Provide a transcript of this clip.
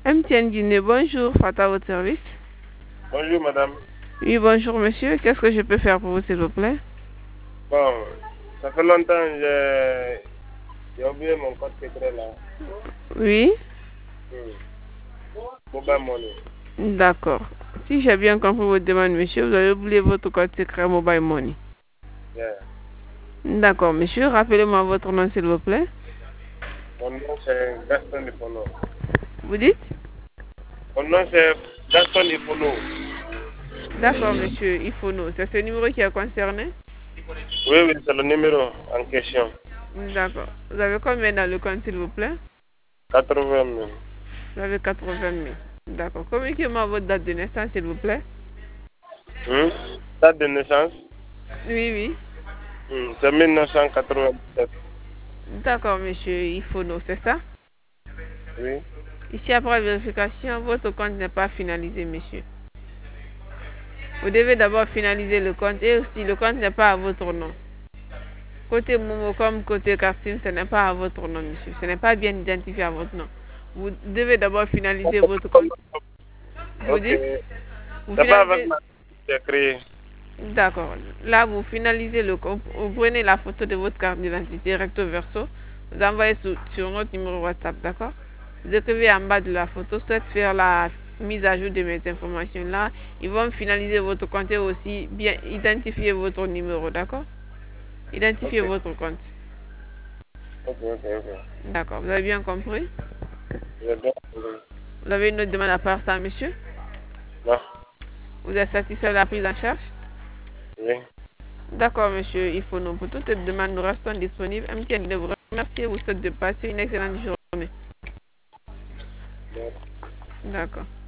MTN Guinée, bonjour, Fata, votre service. Bonjour madame. Oui, bonjour monsieur, qu'est-ce que je peux faire pour vous s'il vous plaît? Bon, ça fait longtemps que j'ai oublié mon code secret là. Oui, Mobile money. d'accord. Si j'ai bien compris votre demande monsieur, vous avez oublié votre code secret Mobile Money. Yeah. D'accord monsieur, rappelez-moi votre nom s'il vous plaît. Mon nom c'est Gaston Ifono. Vous dites? Mon nom c'est Gaston Ifono. D'accord monsieur, Ifono, c'est ce numéro qui est concerné? Oui, oui, c'est le numéro en question. D'accord. Vous avez combien dans le compte s'il vous plaît? 80 000. Vous avez 80 000. D'accord. Communiquez-moi votre date de naissance s'il vous plaît. Date de naissance Oui, oui. c'est 1987. D'accord monsieur Ifono, c'est ça? Oui. Ici, après vérification, votre compte n'est pas finalisé, monsieur. Vous devez d'abord finaliser le compte et aussi le compte n'est pas à votre nom. Côté Momo comme côté Cartine, ce n'est pas à votre nom, monsieur. Ce n'est pas bien identifié à votre nom. Vous devez d'abord finaliser votre compte. Vous dites? Vous C'est pas avec finalisez... ma j'ai créé. D'accord. Là, vous finalisez le compte. Vous prenez la photo de votre carte d'identité recto verso. Vous envoyez sur notre numéro WhatsApp, d'accord? Vous écrivez en bas de la photo, souhaite faire la mise à jour de mes informations là. Ils vont finaliser votre compte et aussi bien identifier votre numéro, d'accord? Identifier votre compte. Ok. D'accord, vous avez bien compris? J'ai bien compris. Vous avez une autre demande à part ça, monsieur? Non. Vous êtes satisfait de la prise en charge? Oui. D'accord, monsieur. Il faut nous. Pour toute demande, nous restons disponibles. MTN de vous remercier. Vous souhaite de passer une excellente journée. Merci. D'accord.